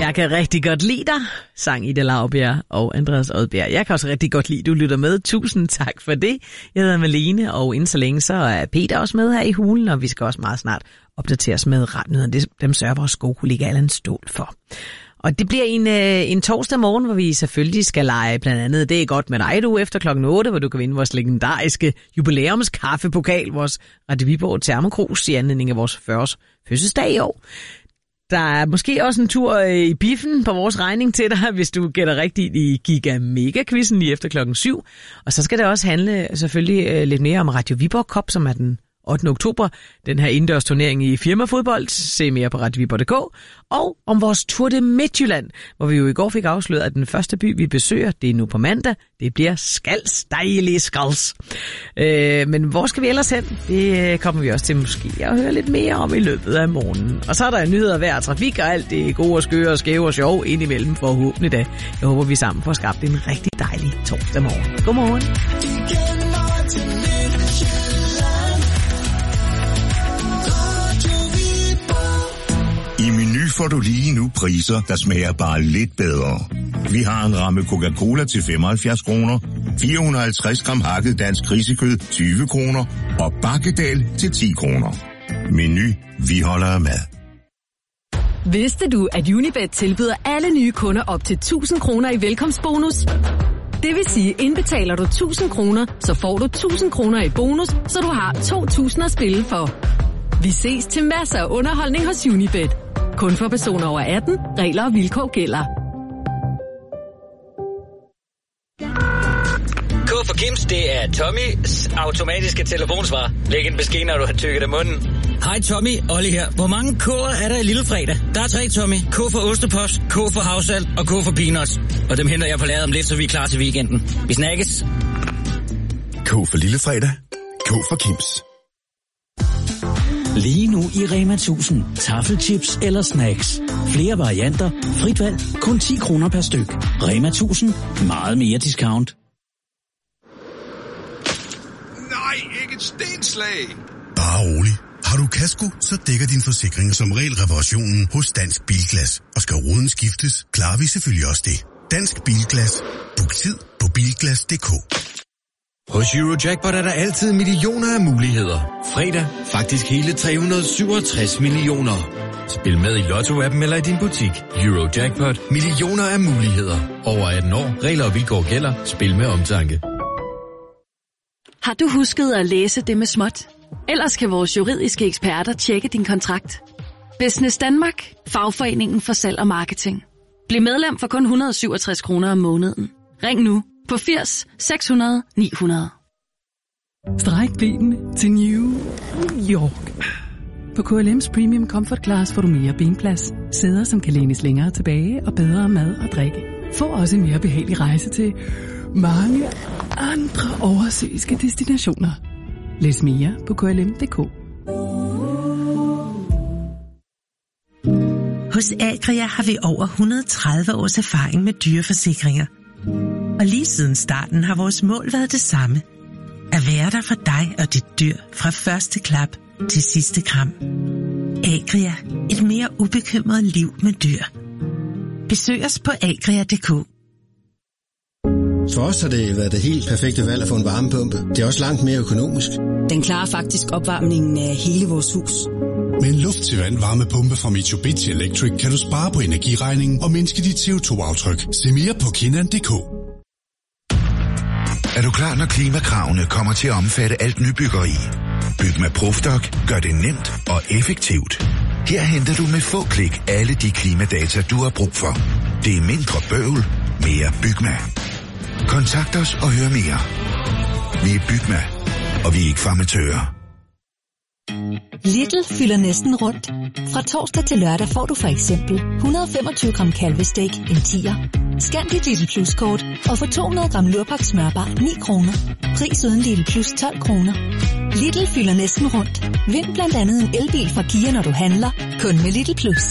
Jeg kan rigtig godt lide dig, sang Ida Laubjerg og Andreas Odbjerg. Jeg kan også rigtig godt lide, du lytter med. Tusind tak for det. Jeg hedder Malene, og inden så længe så er Peter også med her i hulen, og vi skal også meget snart opdateres med retnyheder. Dem sørger vores gode kollega Allan Ståhl for. Og det bliver en, øh, en torsdag morgen, hvor vi selvfølgelig skal lege blandt andet Det er godt med dig, du, efter klokken otte, hvor du kan vinde vores legendariske jubilæumskaffepokal, vores Radio Viborg Thermokrus i anledning af vores fyrre-års fødselsdag i år. Der er måske også en tur i biffen på vores regning til dig, hvis du gætter rigtigt i Giga Mega-quizzen lige efter klokken syv. Og så skal det også handle selvfølgelig lidt mere om Radio Viborg Cup, som er den ottende oktober, den her indendørs turnering i firmafodbold. Se mere på radio viborg punktum d k. Og om vores tur til Midtjylland, hvor vi jo i går fik afsløret, at den første by, vi besøger, det er nu på mandag. Det bliver Skals, dejlige Skals. Øh, men hvor skal vi ellers hen? Det kommer vi også til måske at høre lidt mere om i løbet af morgenen. Og så er der nyheder af vejr, trafik og alt det gode og skøre og skæve og sjov indimellem forhåbentlig da. Jeg håber, vi sammen får skabt en rigtig dejlig torsdag morgen. Godmorgen. I Meny får du lige nu priser, der smager bare lidt bedre. Vi har en ramme Coca-Cola til femoghalvfjerds kroner, fire hundrede og halvtreds gram hakket dansk grisekød tyve kroner og bakkedal til ti kroner. Meny, vi holder af mad. Vidste du, at Unibet tilbyder alle nye kunder op til tusind kroner i velkomstbonus? Det vil sige, indbetaler du tusind kroner, så får du tusind kroner i bonus, så du har to tusind at spille for. Vi ses til masser af underholdning hos Unibet. Kun for personer over atten. Regler og vilkår gælder. K for Kims, det er Tommys automatiske telefonsvar. Læg en besked, når du har tykket af munden. Hej Tommy, Olli her. Hvor mange K'er er der i Lillefredag? Der er tre, Tommy. K for ostepost, K for havsalt og K for peanuts. Og dem henter jeg på lageret om lidt, så vi er klar til weekenden. Vi snakkes. K for Lillefredag. K for Kims. Lige nu i Rema tusind. Taffelchips eller snacks. Flere varianter. Frit valg. Kun ti kroner per styk. Rema tusind. Meget mere discount. Nej, ikke et stenslag. Bare rolig. Har du kasko, så dækker din forsikring som regel reparationen hos Dansk Bilglas. Og skal ruden skiftes, klarer vi selvfølgelig også det. Dansk Bilglas. Book tid på bilglas punktum d k. Hos Eurojackpot er der altid millioner af muligheder. Fredag faktisk hele tre hundrede og syvogtres millioner. Spil med i Lotto-appen eller i din butik. Eurojackpot. Millioner af muligheder. Over atten år. Regler og vilkår gælder. Spil med omtanke. Har du husket at læse det med småt? Ellers kan vores juridiske eksperter tjekke din kontrakt. Business Danmark. Fagforeningen for salg og marketing. Bliv medlem for kun et hundrede og syvogtres kroner om måneden. Ring nu på firs seks hundrede ni hundrede. Stræk benene til New York. På K L M's Premium Comfort Class får du mere benplads, sæder som kan lænes længere tilbage og bedre mad og drikke. Få også en mere behagelig rejse til mange andre oversøiske destinationer. Læs mere på k l m punktum d k. Hos Agria har vi over et hundrede og tredive års erfaring med dyreforsikringer. Og lige siden starten har vores mål været det samme. At være der for dig og dit dyr fra første klap til sidste kram. Agria. Et mere ubekymret liv med dyr. Besøg os på agria punktum d k. For os har det været det helt perfekte valg at få en varmepumpe. Det er også langt mere økonomisk. Den klarer faktisk opvarmningen af hele vores hus. Med en luft-til-vand varmepumpe fra Mitsubishi Electric kan du spare på energiregningen og mindske dit C O to aftryk. Se mere på kinnan punktum d k. Er du klar, når klimakravene kommer til at omfatte alt nybyggeri? Byg med Profdoc gør det nemt og effektivt. Her henter du med få klik alle de klimadata, du har brug for. Det er mindre bøvl, mere Bygma. Kontakt os og hør mere. Vi er Bygma, og vi er ikke farmatører. Lidl fylder næsten rundt. Fra torsdag til lørdag får du for eksempel et hundrede og femogtyve gram kalvesteak, en tier. Scan dit Lidl Plus-kort og få to hundrede gram lurpak smørbar, ni kroner. Pris uden Lidl Plus tolv kroner. Lidl fylder næsten rundt. Vind blandt andet en elbil fra Kia, når du handler. Kun med Lidl Plus.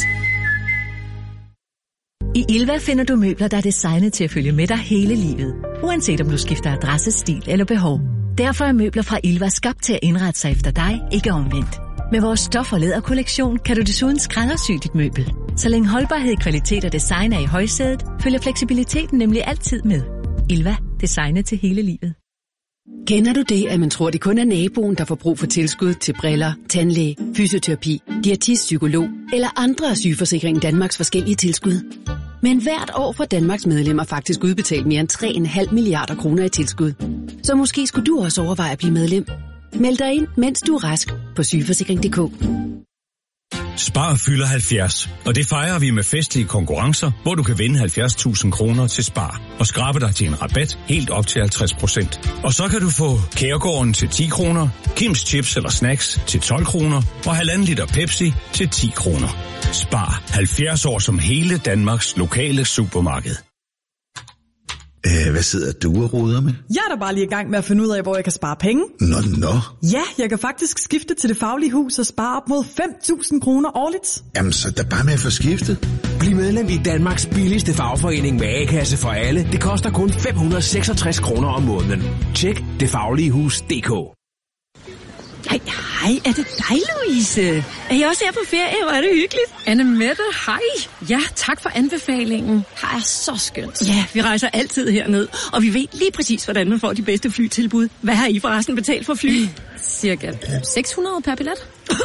I Ilva finder du møbler, der er designet til at følge med dig hele livet. Uanset om du skifter adresse, stil eller behov. Derfor er møbler fra Ilva skabt til at indrette sig efter dig, ikke omvendt. Med vores stof- og læderkollektion kan du desuden skræddersy dit møbel. Så længe holdbarhed, kvalitet og design er i højsædet, følger fleksibiliteten nemlig altid med. Ilva. Designet til hele livet. Kender du det, at man tror, det kun er naboen, der får brug for tilskud til briller, tandlæge, fysioterapi, diætist, psykolog eller andre af Sygeforsikringen Danmarks forskellige tilskud? Men hvert år får Danmarks medlemmer faktisk udbetalt mere end tre komma fem milliarder kroner i tilskud. Så måske skulle du også overveje at blive medlem. Meld dig ind, mens du er rask på sygeforsikring punktum d k. Spar fylder halvfjerds, og det fejrer vi med festlige konkurrencer, hvor du kan vinde halvfjerds tusind kroner til Spar og skrabe dig til en rabat helt op til halvtreds procent. Og så kan du få Kærgården til ti kroner, Kims Chips eller Snacks til tolv kroner og halvanden liter Pepsi til ti kroner. Spar. halvfjerds år som hele Danmarks lokale supermarked. Æh, hvad sidder du og roder med? Jeg er da bare lige i gang med at finde ud af, hvor jeg kan spare penge. Nå, nå. Ja, jeg kan faktisk skifte til Det Faglige Hus og spare op mod fem tusind kroner årligt. Jamen, så der bare med at få skiftet. Bliv medlem i Danmarks billigste fagforening med A-kasse for alle. Det koster kun fem hundrede og seksogtres kroner om måneden. Tjek det faglige hus punktum d k. Hej, hej, er det dig, Louise? Er I også her på ferie? Hvor er det hyggeligt. Annemette, hej. Ja, tak for anbefalingen. Her er så skønt. Ja, vi rejser altid herned, og vi ved lige præcis, hvordan man får de bedste flytilbud. Hvad har I forresten betalt for fly? Cirka seks hundrede per billet.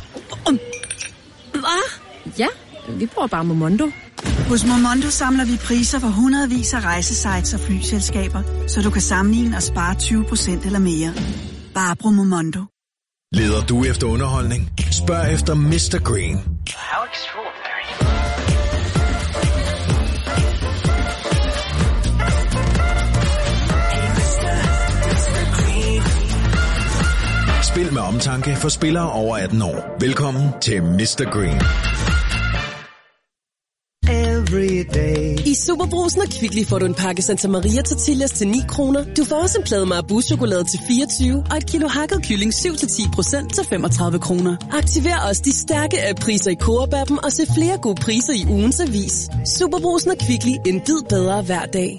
Hvad? Ja, vi bruger bare Momondo. Hos Momondo samler vi priser for hundredvis af rejsesites og flyselskaber, så du kan sammenligne og spare tyve procent eller mere. Bare brug Momondo. Leder du efter underholdning? Spørg efter mister Green. How extraordinary. Spil med omtanke for spillere over atten år. Velkommen til mister Green. I Superbrugsen og Kvickly får du en pakke Santa Maria tortillas til ni kroner. Du får også en plade Marabou-chokolade til fireogtyve og et kilo hakket kylling syv til ti procent til femogtredive kroner. Aktiver også de stærke app-priser i Coop-appen og se flere gode priser i ugens avis. Superbrugsen og Kvickly. En bid bedre hver dag.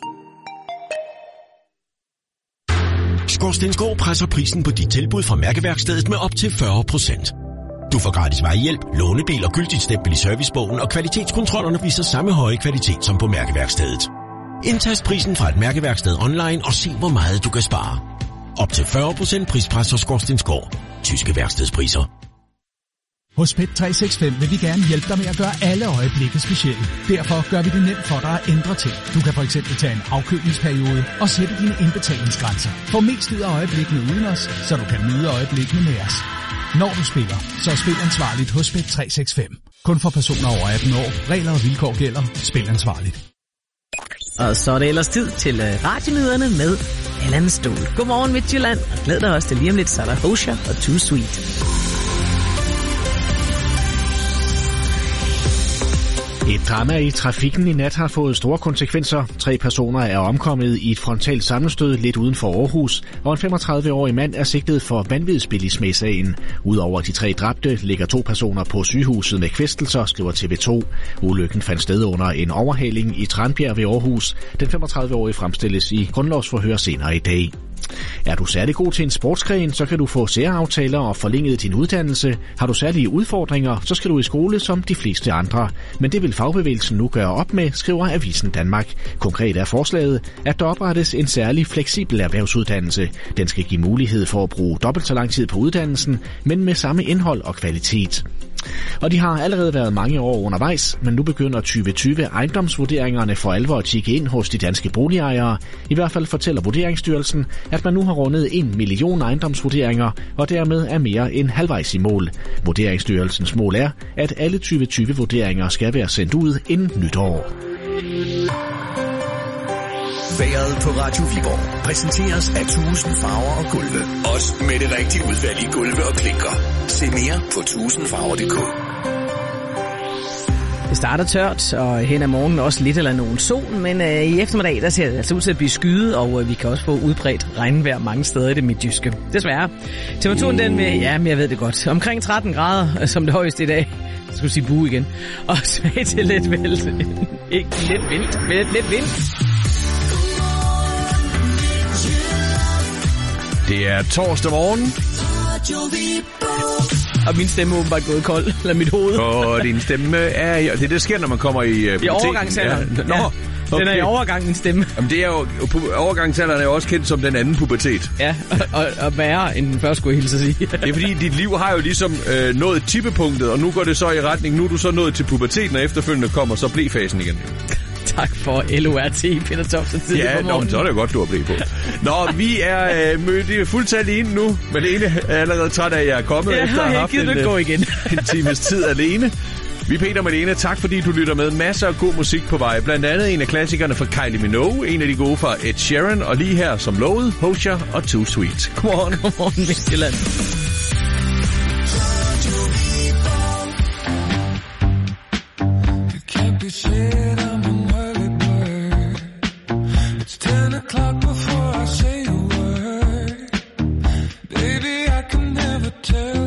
Skorstensgård presser prisen på dit tilbud fra Mærkeværkstedet med op til fyrre procent. Du får gratis vejhjælp, lånebil og gyldigt stempel i servicebogen, og kvalitetskontrollerne viser samme høje kvalitet som på Mærkeværkstedet. Indtast prisen fra et Mærkeværksted online og se, hvor meget du kan spare. Op til fyrre procent prispres hos Skorstensgård. Tyske værkstedspriser. Hos Pet tre seks fem vil vi gerne hjælpe dig med at gøre alle øjeblikke specielle. Derfor gør vi det nemt for dig at ændre ting. Du kan for eksempel tage en afkølingsperiode og sætte dine indbetalingsgrænser. Få mest ud af øjeblikkene uden os, så du kan nyde øjeblikkene med os. Når du spiller, så spil ansvarligt hos Pet tre seks fem. Kun for personer over atten år. Regler og vilkår gælder. Spil ansvarligt. Og så er det ellers tid til radionyhederne med Allan Ståhl. Godmorgen Midtjylland, og glæd dig også til lige om lidt, så er der Hosha og Too Sweet. Et drama i trafikken i nat har fået store konsekvenser. Tre personer er omkommet i et frontalt sammenstød lidt uden for Aarhus, og en femogtredive-årig mand er sigtet for vanvidsbilisme i sagen. Udover de tre dræbte ligger to personer på sygehuset med kvæstelser, skriver T V to. Ulykken fandt sted under en overhaling i Tranbjerg ved Aarhus. Den femogtredive-årige fremstilles i grundlovsforhør senere i dag. Er du særlig god til en sportsgren, så kan du få særaftaler og forlænget din uddannelse. Har du særlige udfordringer, så skal du i skole som de fleste andre. Men det vil fagbevægelsen nu gøre op med, skriver Avisen Danmark. Konkret er forslaget, at der oprettes en særlig fleksibel erhvervsuddannelse. Den skal give mulighed for at bruge dobbelt så lang tid på uddannelsen, men med samme indhold og kvalitet. Og de har allerede været mange år undervejs, men nu begynder tyve tyve ejendomsvurderingerne for alvor at tikke ind hos de danske boligejere. I hvert fald fortæller Vurderingsstyrelsen, at man nu har rundet en million ejendomsvurderinger, og dermed er mere end halvvejs i mål. Vurderingsstyrelsens mål er, at alle tyve tyve vurderinger skal være sendt ud inden nytår. Vejret på Radio Viborg præsenteres af tusind farver og gulve. Også med det rigtige udvalg i gulve og klinker. Se mere på tusind farver punktum d k. Det starter tørt, og hen ad morgenen også lidt eller nogen sol, men øh, i eftermiddag der ser det altså ud til at blive skyet, og øh, vi kan også få udbredt regnvejr mange steder i det midtjyske. Desværre. Temperaturen den med, ja, men jeg ved det godt, omkring tretten grader som det højeste i dag. Jeg skulle sige bue igen. Og svag til lidt vælt. Ikke lidt vildt, men lidt vildt. Det er torsdag morgen. Og min stemme er åbenbart gået kold, eller mit hoved. Og din stemme er... Det er det, sker, når man kommer i uh, puberteten. I overgangsalderen. Ja. Nå, ja. okay. Den er i overgang, min stemme. Jamen, det er jo... Overgangsalderen er jo også kendt som den anden pubertet. Ja, og, og værre end den første, skulle jeg hilse at sige. Det er fordi, dit liv har jo ligesom øh, nået tippepunktet, og nu går det så i retning. Nu er du så nået til puberteten, og efterfølgende kommer så blæfasen igen. Tak for L O R T, Peter Thomsen. Ja, nå, så er det jo godt, du har blæ på. Nå, vi er øh, mødt fuldtallige ind nu. Malene er allerede træt af, at jeg er kommet ja, efter at have haft en, gå igen. en times tid alene. Vi er Peter og Malene. Tak fordi du lytter med. Masser af god musik på vej. Blandt andet en af klassikerne fra Kylie Minogue. En af de gode fra Ed Sheeran. Og lige her som lovet, Hosher og Too Sweet. Godmorgen. Godmorgen, Midtjylland. O'clock before I say a word. Baby, I can never tell